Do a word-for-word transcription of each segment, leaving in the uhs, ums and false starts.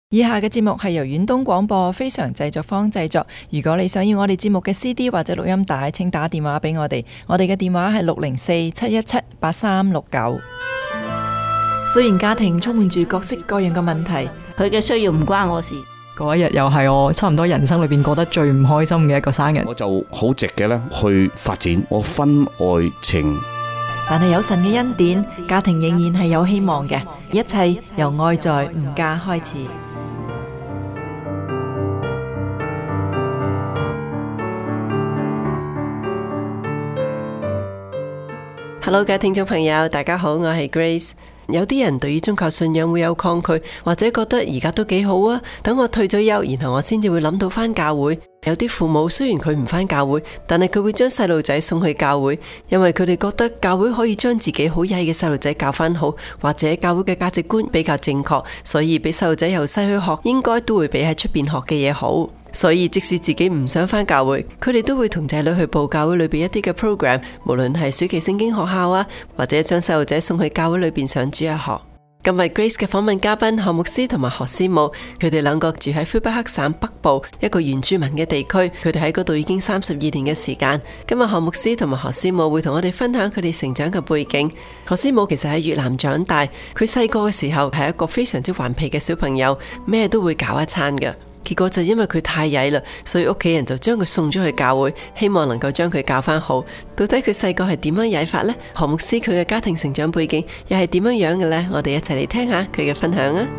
以下嘅節目係由遠東廣播非常製作坊製作。如果你想要我哋節目嘅 C D 或者錄音帶，請打電話俾我哋。我哋嘅電話係六零四七一七八三六九。雖然家庭充滿住各式各樣嘅問題， 佢嘅需要唔關我事。 嗰一日又係我差唔多人生裏邊過得最唔開心嘅一個生日。 我就好直嘅咧去發展我婚外情。 但係有神嘅恩典，家庭仍然係有希望嘅。一切由愛在吾家開始。Hello， 各位聽眾朋友，大家好，我係 Grace。有啲人對於宗教信仰會有抗拒，或者覺得而家都幾好啊，等我退咗休，然後我先至會諗到返教會。有啲父母雖然佢唔返教會，但係佢會將細路仔送去教會，因為佢哋覺得教會可以將自己好曳嘅細路仔教返好，或者教會嘅價值觀比較正確，所以俾細路仔由細去學，應該都會比喺出邊學嘅嘢好。所以即使自己唔想返教會，佢哋都會同仔女去報教會裏邊一啲嘅 program， 無論係暑期聖經學校啊，或者將細路仔送去教會裏邊上主日學。今日 Grace 嘅訪問嘉賓何牧師同埋何師母，佢哋兩個住喺魁北克省北部一個原住民嘅地區，佢哋喺嗰度已經三十二年嘅時間。今日何牧師同埋何師母會同我哋分享佢哋成長嘅背景。何師母其實喺越南長大，佢細個嘅時候係一個非常之頑皮嘅小朋友，咩都會搞一餐嘅。結果就因為佢太曳啦，所以屋企人就將佢送咗去教會，希望能夠將佢教返好。到底佢細個係點樣曳法呢？何牧師佢嘅家庭成長背景又係點樣樣嘅呢？我哋一齊嚟聽下佢嘅分享啊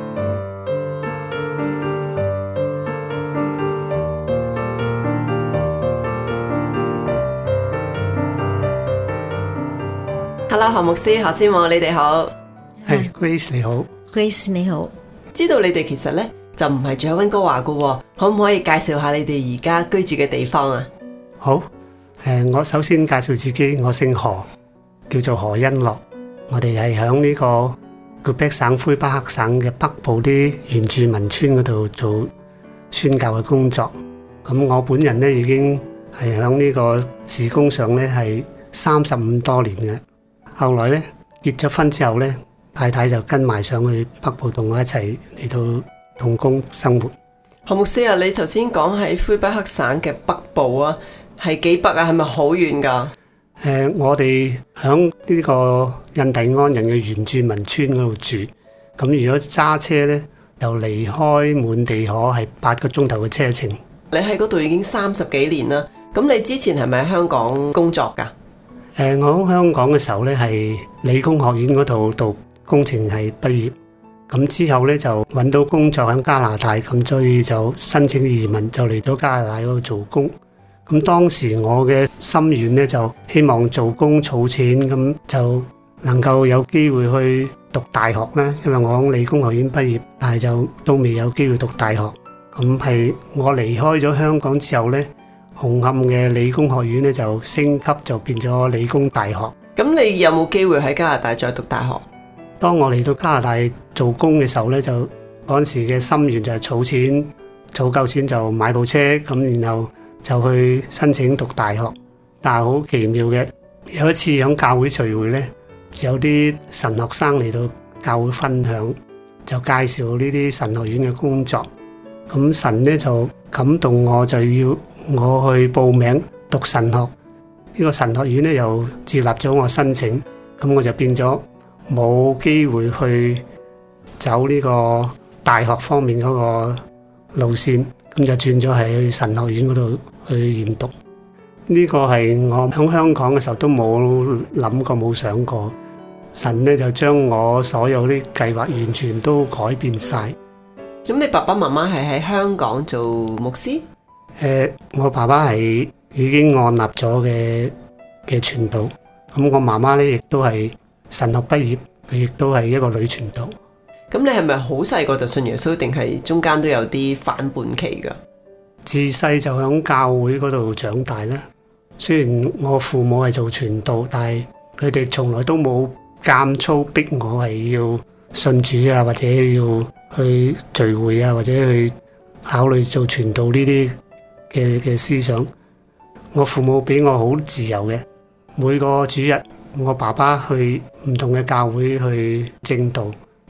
！Hello， 何牧師、何師母，你哋好。 係 Grace 你好。 Grace 你好。 知道你哋其實呢就唔係住喺溫哥華噶，可唔可以介紹下你哋而家居住嘅地方啊？ 好，誒，我首先介紹自己，我姓何，叫做何恩樂。我哋係響呢個魁北克省魁北克省嘅北部啲原住民村嗰度做宣教嘅工作。咁我本人咧已經係響呢個事工上咧係三十五多年嘅。後來咧結咗婚之後咧，太太就跟埋上去北部同我一齊嚟到同工生活。何牧師啊，你頭先講喺魁北克省嘅北部啊，係幾北啊？係咪好遠噶？ 誒、呃，我哋響呢個印第安人嘅原住民村嗰度住。咁如果揸車咧，就離開滿地可係八個鐘頭嘅車程。 你喺嗰度已經三十幾年啦。咁你之前係咪喺香港工作噶？誒、 呃，我喺香港嘅時候咧，係理工學院嗰度讀工程系畢業。咁之後咧就揾到工作喺加拿大，咁所以就申請移民，就嚟到加拿大嗰度做工。咁當時我嘅心願咧就希望做工儲錢，咁就能夠有機會去讀大學啦。因為我喺理工學院畢業，但係就都未有機會讀大學。咁係我離開咗香港之後咧，紅磡嘅理工學院咧就升級，就變咗理工大學。 咁你有冇機會喺加拿大再讀大學？ 當我嚟到加拿大做工嘅時候咧，就嗰陣時嘅心願就係儲錢，儲夠錢就買部車，咁然後就去申請讀大學。但係好奇妙嘅，有一次喺教會聚會咧，有啲神學生嚟到教會分享，就介紹呢啲神學院嘅工作。咁神咧就感動我，就要我去報名讀神學。呢個神學院咧又接納咗我申請，咁我就變咗冇機會去走呢個大學方面嗰個路線，咁就轉咗係去神學院嗰度去研讀。呢個係我喺香港嘅時候都冇諗過，冇想過。神咧就將我所有啲計劃完全都改變晒。 咁你爸爸媽媽係喺香港做牧師？ 誒，我爸爸係已經按立咗嘅嘅傳道，咁我媽媽咧亦都係神學畢業，佢亦都係一個女傳道。 咁你係咪好細個就信耶穌，定係中間都有啲反叛期噶？ 自細就喺教會嗰度長大啦。雖然我父母係做傳道，但係佢哋從來都冇監操逼我係要信主啊，或者要去聚會啊，或者去考慮做傳道呢啲嘅嘅思想。我父母俾我好自由嘅，每個主日我爸爸去唔同嘅教會去證道，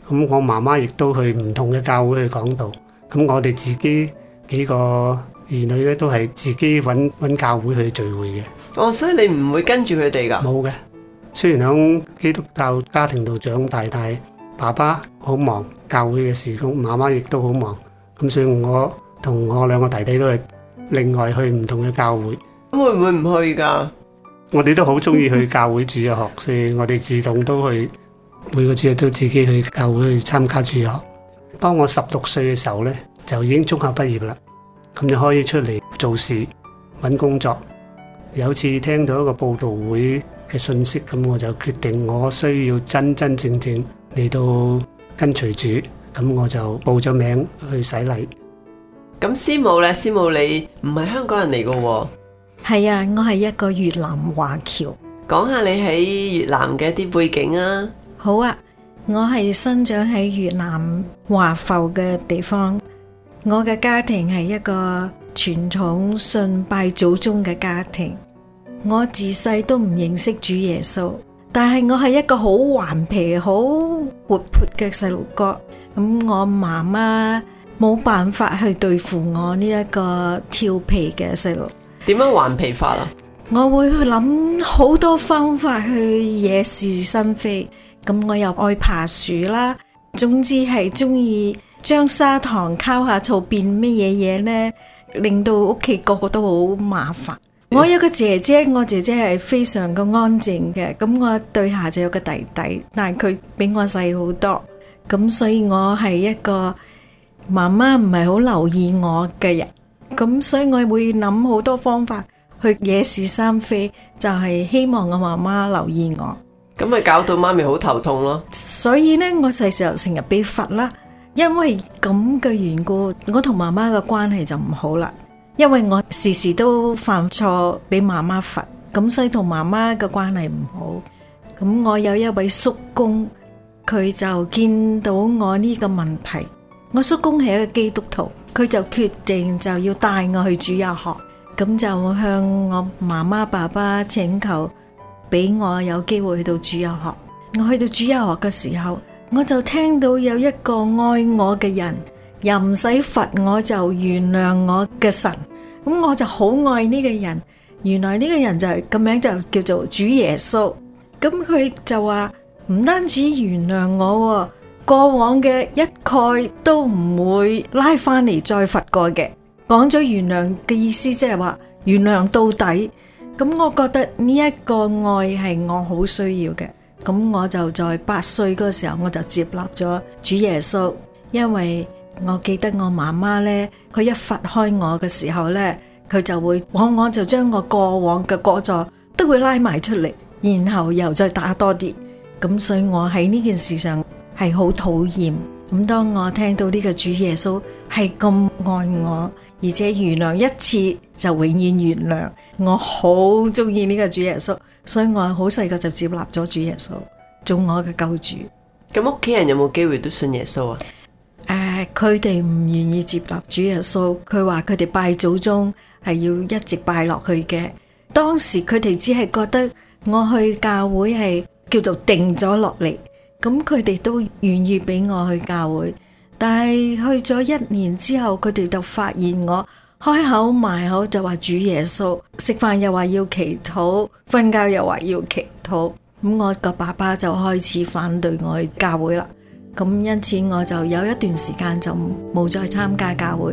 咁我媽媽亦都去唔同嘅教會去講道。咁我哋自己幾個兒女咧都係自己揾揾教會去聚會嘅。 哦，所以你唔會跟住佢哋㗎？ 冇嘅。雖然喺基督教家庭度長大，但係爸爸好忙教會嘅事工，媽媽亦都好忙。咁所以我同我兩個弟弟都係另外去唔同嘅教會。 咁會唔會唔去㗎？ 我哋都好中意去教會主日學，所以我哋自動都去每個主日都自己去教會去參加主日學。當我十六歲嘅時候呢，就已經中學畢業啦，咁就可以出嚟做事揾工作。有次聽到一個佈道會嘅信息，咁我就決定我需要真真正正嚟到跟隨主，咁我就報咗名去洗禮。 咁師母呢？師母你唔係香港人嚟㗎喎？ 係啊，我係一個越南華僑。 講下你喺越南嘅一啲背景啊。 好啊，我係生長喺越南華埠嘅地方。我嘅家庭係一個傳統信拜祖宗嘅家庭。我自細都唔認識主耶穌，但係我係一個好頑皮、好活潑嘅細路哥。咁我媽媽冇辦法去對付我呢一個調皮嘅細路。 點樣頑皮法啊？ 我會去諗好多方法去惹是生非。咁我又愛爬樹啦，總之係中意將砂糖溝下醋變乜嘢嘢呢，令到屋企個個都好麻煩。我有個姐姐，我姐姐係非常嘅安靜嘅，咁我對下就有個弟弟，但係佢比我細好多，咁所以我係一個媽媽唔係好留意我嘅人，咁所以我會諗好多方法去惹是生非，就係希望我媽媽留意我。 咁咪搞到媽咪好頭痛咯。 所以呢，我細時候成日被罰啦，因為咁嘅緣故，我同媽媽嘅關係就唔好啦。因為我時時都犯錯俾媽媽罰，咁所以同媽媽嘅關係唔好。咁我有一位叔公，佢就見到我呢個問題。我叔公係一個基督徒，佢就決定就要帶我去主日學，咁就向我媽媽爸爸請求，俾我有機會去到主日學。我去到主日學嘅時候，我就聽到有一個愛我嘅人，又唔使罰我就原諒我嘅神。咁我就好愛呢個人，原來呢個人就係個名就叫做主耶穌。咁佢就話唔單止原諒我，過往嘅一概都唔會拉翻嚟再罰過嘅。講咗原諒嘅意思，即係話原諒到底。咁我覺得呢一個愛係我好需要嘅。咁我就在八歲嗰時候，我就接納咗主耶穌，因為我記得我媽媽呢，佢一罰開我嘅時候呢，佢就會往往就將我過往嘅過錯都會拉埋出嚟，然後又再打多啲。咁所以我喺呢件事上係好討厭。咁當我聽到呢個主耶穌係咁愛我，而且原諒一次就永遠原諒，我好中意呢個主耶穌，所以我好細個就接納咗主耶穌做我嘅救主。 咁屋企人有冇機會都信耶穌啊？ 誒，佢哋唔願意接納主耶穌，佢話佢哋拜祖宗係要一直拜落去嘅。當時佢哋只係覺得我去教會係叫做定咗落嚟，咁佢哋都願意俾我去教會。但係去咗一年之後，佢哋就發現我開口埋口就話主耶穌，食飯又話要祈禱，瞓覺又話要祈禱。咁我個爸爸就開始反對我去教會啦。咁因此我就有一段時間就冇再參加教會。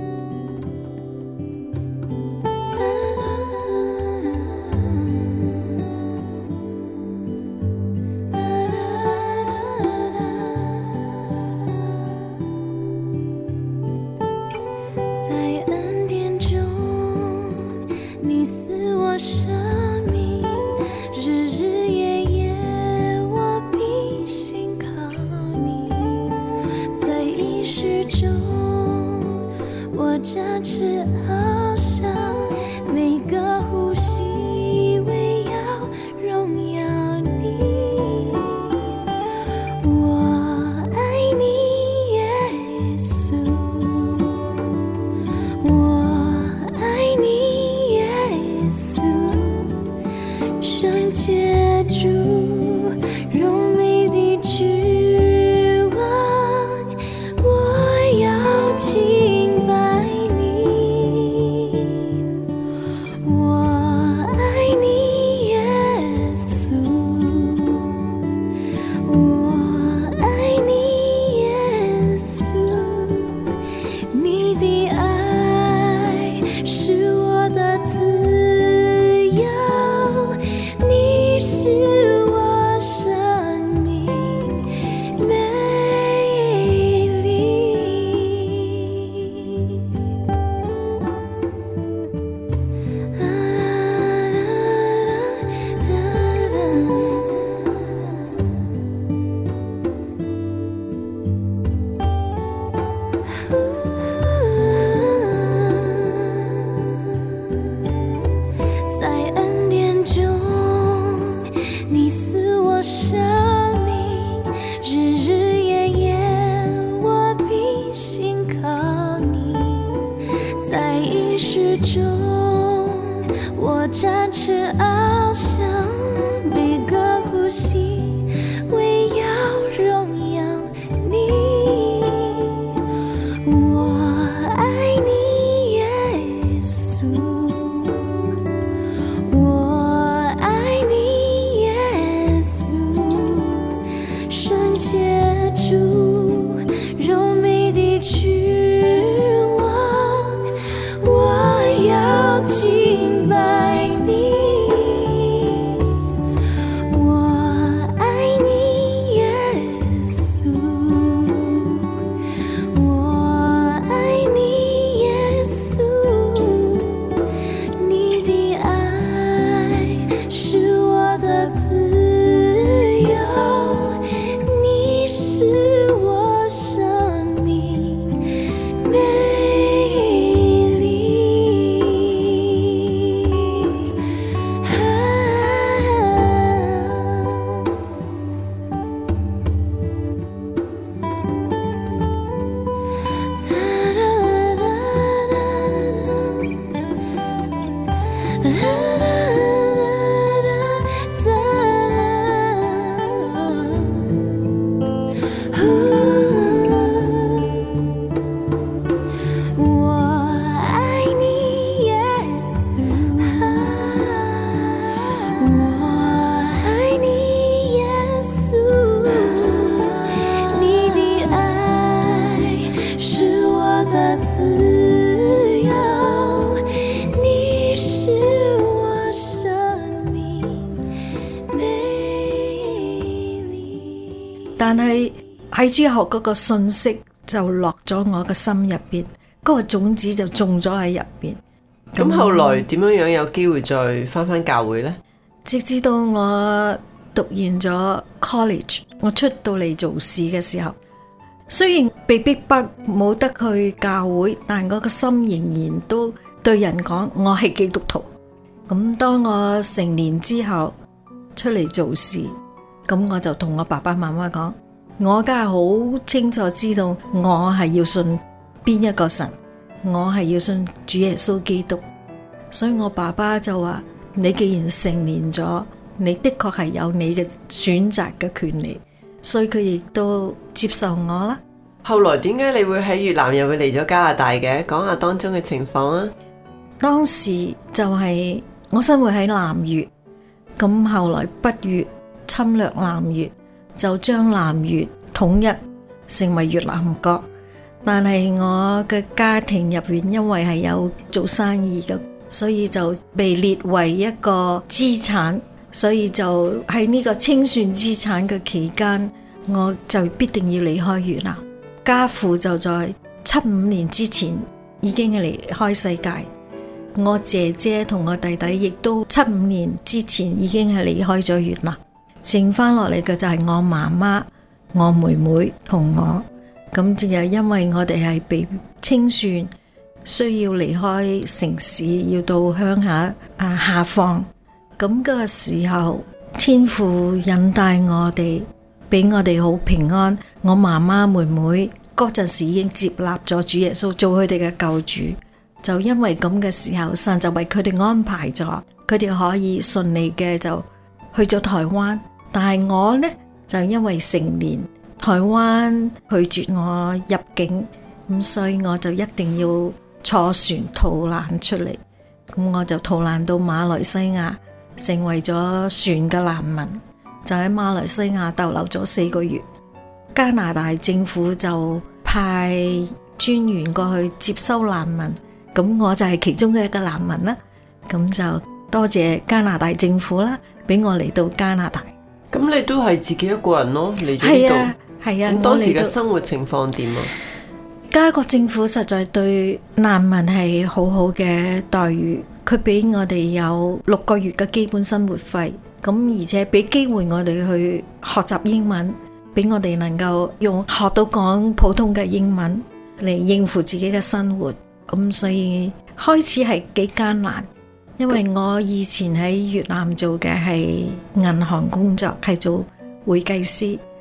在恩典中，你賜我生命，日日夜夜我必心靠你。在意識中，我展翅翱翔，每個呼吸為要榮耀你。我愛你，耶穌。我愛你，耶穌，聖潔主，榮美的君王靠你，在意识中，我展翅翱翔，每个呼吸为要荣耀你。我爱你，耶稣，我爱你，耶稣，圣洁主，柔美的君王，我要敬拜你。我爱你，耶稣，我爱你，耶稣，你的爱是我的自由，你是我生命美丽。我爱你，耶稣，我爱你，耶稣，你的爱是我的自由，你是我生命美丽。 但係喺之後嗰個信息就落咗我嘅心入邊，嗰、個種子就種咗喺入邊。 咁後來點樣樣有機會再翻返教會呢？ 直至到我讀完咗 college， 我出到嚟做事嘅時候，雖然被逼迫冇得去教會，但我個心仍然都對人講我係基督徒。咁當我成年之後出嚟做事，咁我就同我爸爸媽媽講，我梗係好清楚知道我係要信邊一個神，我係要信主耶穌基督。所以我爸爸就話，你既然成年咗，你的確係有你嘅選擇嘅權利，所以佢亦都接受我啦。 後來點解你會喺越南又會嚟咗加拿大嘅？講下當中嘅情況啊！ 當時就係我生活喺南越，咁後來北越侵略南越，就將南越統一成為越南國。但係我嘅家庭入邊因為係有做生意嘅，所以就被列為一個資產，所以就喺呢個清算資產嘅期間，我就必定要離開越南。家父就在七五年之前已經離開世界，我姐姐同我弟弟亦都七五年之前已經係離開咗越南，剩翻落嚟嘅就係我媽媽、我妹妹同我。咁就係因為我哋係被清算，需要離開城市，要到鄉下啊下放。咁嗰個時候，天父引帶我哋，俾我哋好平安。我媽媽妹妹嗰陣時已經接納咗主耶穌做佢哋嘅救主，就因為咁嘅時候，神就為佢哋安排咗，佢哋可以順利嘅就去咗台灣。但係我呢，就因為成年，台灣拒絕我入境，咁所以我就一定要坐船逃難出嚟。咁我就逃難到馬來西亞，成為咗船嘅難民，就喺馬來西亞逗留咗四個月。加拿大政府就派專員過去接收難民，咁我就係其中嘅一個難民啦。咁就多謝加拿大政府啦，俾我嚟到加拿大。 咁你都係自己一個人咯，嚟咗呢度。 係啊，係啊。 咁當時嘅生活情況點啊？ 加國政府實在對難民係好好嘅待遇，佢俾我哋有六個月嘅基本生活費，咁而且俾機會我哋去學習英文，俾我哋能夠用學到講普通嘅英文嚟應付自己嘅生活。咁所以開始係幾艱難，因為我以前喺越南做嘅係銀行工作，係做會計師。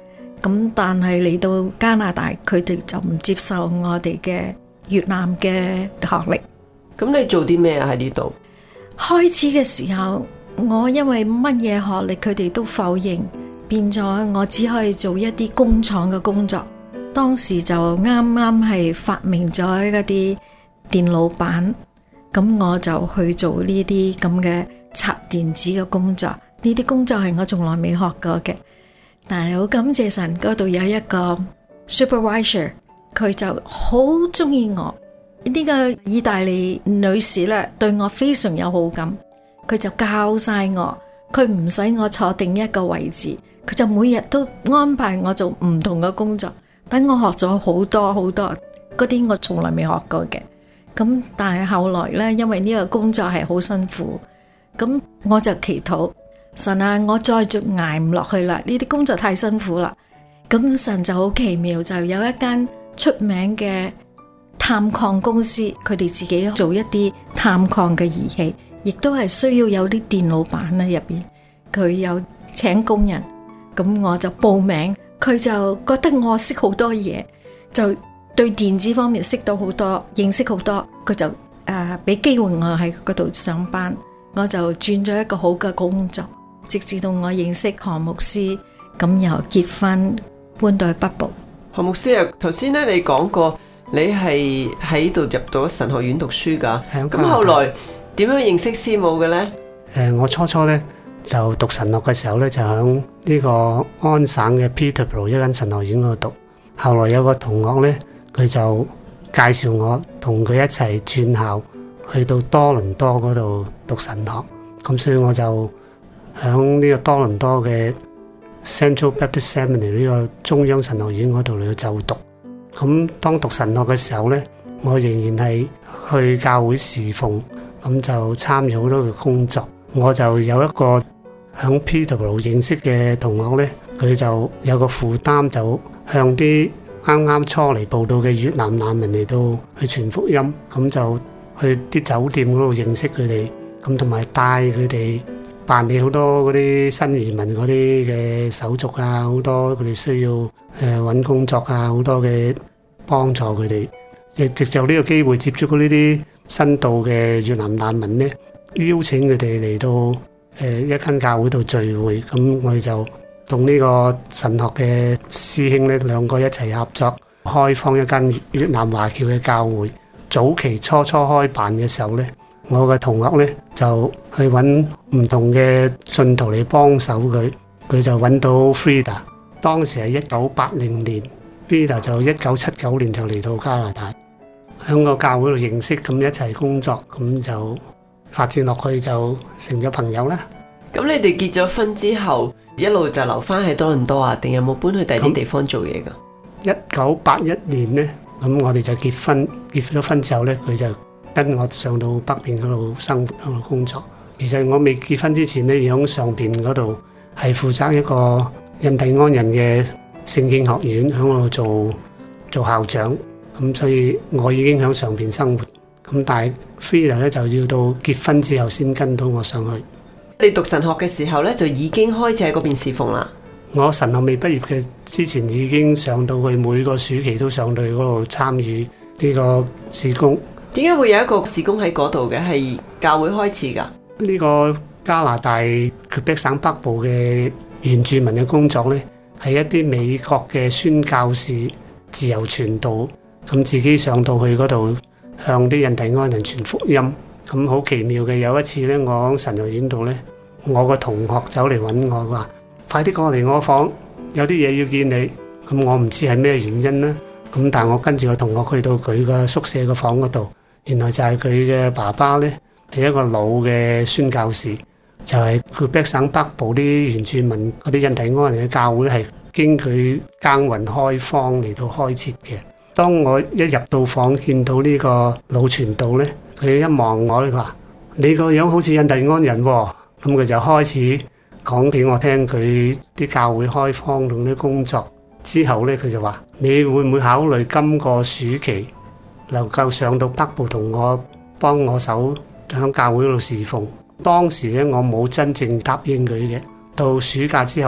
咁但係嚟到加拿大，佢哋就唔接受我哋嘅越南嘅學歷。 咁你做啲咩啊？喺呢度開始嘅時候，我因為乜嘢學歷佢哋都否認，變咗我只可以做一啲工廠嘅工作。當時就啱啱係發明咗一啲電腦板，咁我就去做呢啲咁嘅插電子嘅工作。呢啲工作係我從來未學過嘅，但係好感謝神，嗰度有一個 supervisor， 佢就好中意我。呢個意大利女士咧，對我非常有好感，佢就教晒我，佢唔使我坐定一個位置，佢就每日都安排我做唔同嘅工作，等我學咗好多好多嗰啲我從來未學過嘅。咁但係後來咧，因為呢個工作係好辛苦，咁我就祈禱神啊，我再就捱唔落去啦，呢啲工作太辛苦啦。咁神就好奇妙，就有一間出名嘅探礦公司，佢哋自己做一啲探礦嘅儀器，亦都係需要有啲電腦板喺入邊，佢有請工人，咁我就報名，佢就覺得我識好多嘢，就對電子方面識到好多，認識好多，佢就誒俾機會我喺嗰度上班，我就轉咗一個好嘅工作，直至到我認識何牧師，咁又結婚搬到去北部。 何牧師啊，頭先咧你講過你係喺度入到神學院讀書噶，咁後來點樣認識師母嘅呢？ 誒，我初初咧就讀神學嘅時候咧，就喺呢個安省嘅 Peterborough 一間神學院嗰度讀。後來有個同學咧，佢就介紹我同佢一齊轉校，去到多倫多嗰度讀神學。咁所以我就喺呢個多倫多嘅 Central Baptist Seminary 呢個中央神學院嗰度嚟到就讀。咁當讀神學嘅時候呢，我仍然係去教會侍奉，咁就參與好多嘅工作。我就有一個喺 Peterborough 認識嘅同學呢，佢就有個負擔，就向啲啱啱初嚟報道嘅越南難民嚟到去傳福音，咁就去啲酒店嗰度認識佢哋，咁同埋帶佢哋辦理好多嗰啲新移民嗰啲嘅手續啊，好多佢哋需要誒揾工作啊，好多嘅幫助佢哋。亦藉就呢個機會接觸過呢啲新到嘅越南難民呢，邀請佢哋嚟到誒一間教會度聚會。咁我哋就同呢個神學嘅師兄呢兩個一齊合作，開放一間越南華僑嘅教會。早期初初開辦嘅時候呢，我嘅同學呢就去揾唔同嘅信徒嚟幫手佢，佢就揾到 Frida， 當時係一九八零年， Frida 就一九七九年就嚟到加拿大，喺個教會度認識，咁一齊工作，咁就發展落去就成咗朋友啦。 咁你哋結咗婚之後，一路就留翻喺多倫多啊？定有冇搬去第二啲地方做嘢噶？ 一九八一年呢，咁我哋就結婚，結咗婚之後呢，佢就跟我上到北邊嗰度生活，嗰度工作。其實我未結婚之前呢，喺上邊嗰度係負責一個印第安人嘅聖經學院，喺嗰度做做校長。咁所以我已經喺上邊生活。咁但係 Frida 咧就要到結婚之後先跟到我上去。 你讀神學嘅時候咧，就已經開始喺嗰邊侍奉啦。 我神學未畢業嘅之前已經上到去，每個暑期都上到去嗰度參與呢個事工。 點解會有一個事工喺嗰度嘅？係教會開始噶？ 呢個加拿大魁北省北部嘅原住民嘅工作呢，係一啲美國嘅宣教士自由傳道，咁自己上到去嗰度向啲印第安人傳福音。咁好奇妙嘅，有一次呢，我喺神學院度呢，我個同學走嚟揾我，話快啲過嚟我房，有啲嘢要見你。咁我唔知係咩原因啦。咁但係我跟住個同學去到佢個宿舍個房嗰度，原來就係佢嘅爸爸呢，係一個老嘅宣教士，就係魁北省北部啲原住民嗰啲印第安人嘅教會，係經佢耕耘開荒嚟到開設嘅。當我一入到房見到呢個老傳道呢，佢一望我咧，佢話：你個樣好似印第安人喎。咁佢就開始講俾我聽佢啲教會開荒同啲工作。之後呢，佢就話：你會唔會考慮今個暑期能夠上到北部同我幫我手喺教會嗰度侍奉？當時呢，我冇真正答應佢嘅。到暑假之後呢，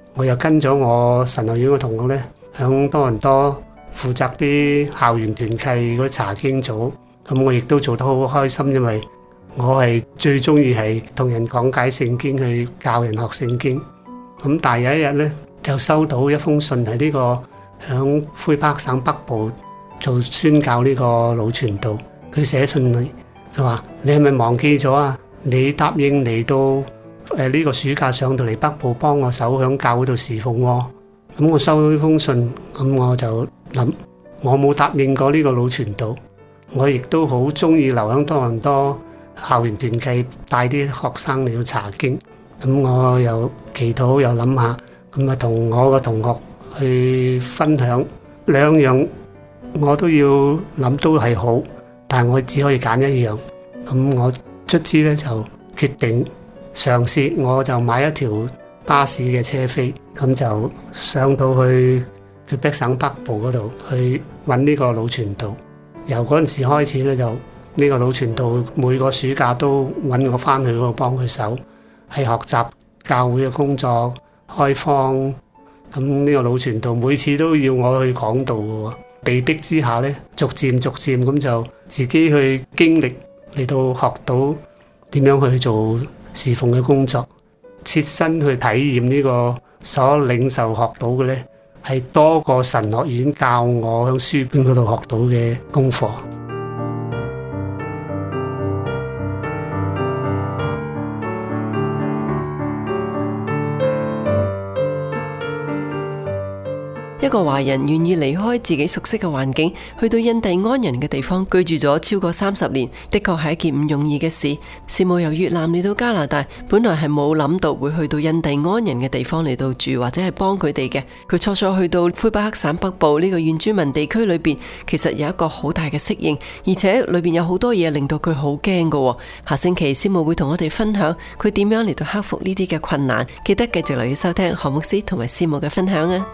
我又跟咗我神學院嘅同學咧，響多倫多負責啲校園團契嗰啲查經組，咁我亦都做得好開心，因為我係最中意係同人講解聖經，去教人學聖經。咁但係有一日咧，就收到一封信，係呢個響魁北克省北部做宣教呢個老傳道，佢寫信嚟，佢話：你係咪忘記咗啊？你答應嚟到誒呢個暑假上到嚟北部幫我手響教會度侍奉喎。咁我收到呢封信，咁我就諗，我冇答應過呢個老傳道，我亦都好中意留響多倫多校園團契，帶啲學生嚟到查經。咁我又祈禱又諗下，咁啊同我個同學去分享兩樣，我都要諗都係好，但係我只可以揀一樣。咁我卒之咧就決定嘗試，我就買一條巴士嘅車飛，咁就上到去魁北克省北部嗰度去揾呢個老傳道。由嗰陣時開始咧，就呢個老傳道每個暑假都揾我翻去嗰度幫佢手，係學習教會嘅工作、開荒。咁呢個老傳道每次都要我去講道嘅喎，被逼之下咧，逐漸逐漸咁就自己去經歷，嚟到學到點樣去做侍奉嘅工作，切身去體驗呢個所領受學到嘅咧，係多過神學院教我喺書本嗰度學到嘅功課。 一個華人願意離開自己熟悉嘅環境，去到印第安人嘅地方居住咗超過三十年，的確係一件唔容易嘅事。師母由越南嚟到加拿大，本來係冇諗到會去到印第安人嘅地方嚟到住，或者係幫佢哋嘅。佢初初去到魁北克省北部呢個原住民地區裏邊，其實有一個好大嘅適應，而且裏邊有好多嘢令到佢好驚㗎。下星期師母會同我哋分享佢點樣嚟到克服呢啲嘅困難。記得繼續留意收聽何牧師同埋師母嘅分享啊！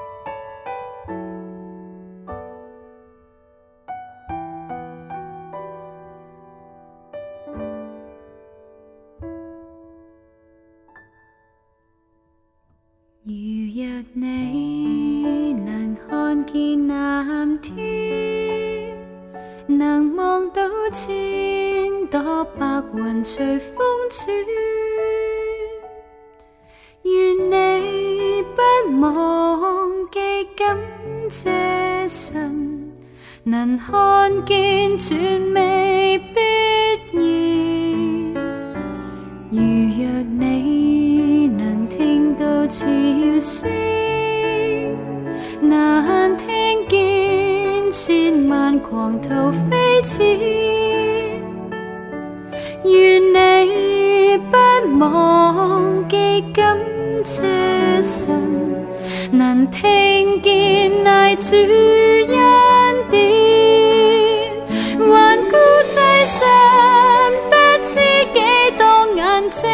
如若你能看見藍天，能望到千朵白雲隨風轉，願你不忘記感謝神，能看見全未必然。如若你能聽到潮聲，難聽見千萬狂濤飛濺，願你不忘記感謝神，能聽見賴主恩典，環顧世上不知幾多眼睛，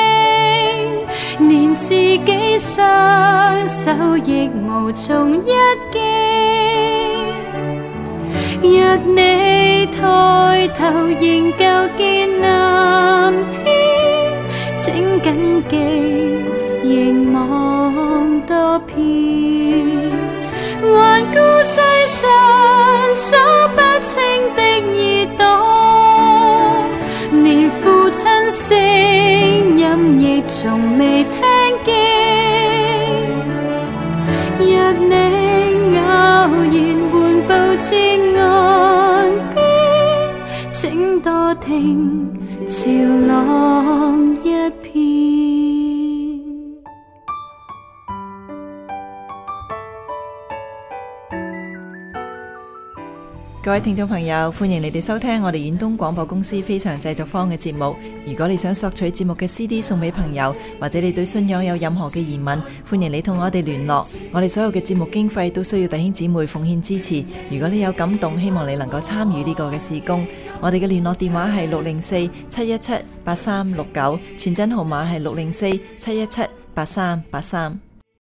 連自己雙手亦無從一擊。若你抬頭仍舊見藍天，請緊記凝望多遍，環顧世上數不清的耳朵，連父親聲音亦從未聽見。若你偶然緩步至岸邊，請多聽潮浪一片。 各位聽眾朋友，歡迎你哋收聽我哋遠東廣播公司非常製作坊嘅節目。如果你想索取節目嘅 C D 送俾朋友，或者你對信仰有任何嘅疑問，歡迎你同我哋聯絡。我哋所有嘅節目經費都需要弟兄姊妹奉獻支持。如果你有感動，希望你能夠參與呢個嘅事工。我哋嘅聯絡電話係六零四七一七八三六九，傳真號碼係六零四七一七八三八三。